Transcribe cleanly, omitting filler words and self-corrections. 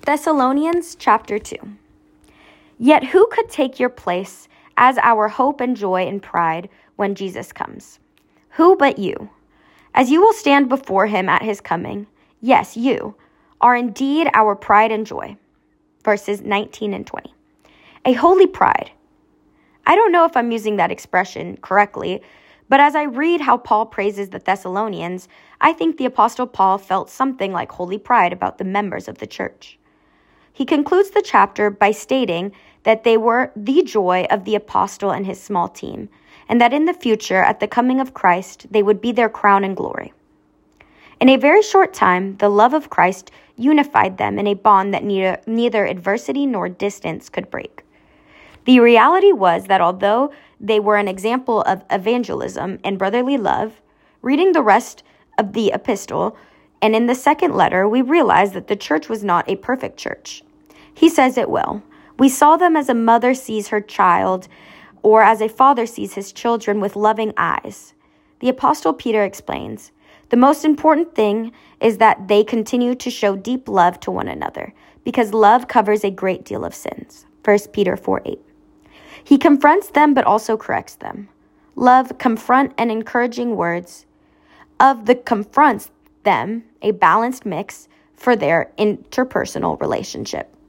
Thessalonians chapter 2. Yet who could take your place as our hope and joy and pride when Jesus comes? Who but you? As you will stand before him at his coming, yes, you are indeed our pride and joy. Verses 19 and 20. A holy pride. I don't know if I'm using that expression correctly, but as I read how Paul praises the Thessalonians, I think the Apostle Paul felt something like holy pride about the members of the church. He concludes the chapter by stating that they were the joy of the apostle and his small team, and that in the future, at the coming of Christ, they would be their crown and glory. In a very short time, the love of Christ unified them in a bond that neither adversity nor distance could break. The reality was that although they were an example of evangelism and brotherly love, reading the rest of the epistle and in the second letter, we realize that the church was not a perfect church. He says it well. We saw them as a mother sees her child, or as a father sees his children with loving eyes. The Apostle Peter explains, the most important thing is that they continue to show deep love to one another, because love covers a great deal of sins. 1 Peter 4:8. He confronts them but also corrects them. Love, confront, and encouraging words. Of the confronts them, a balanced mix for their interpersonal relationship.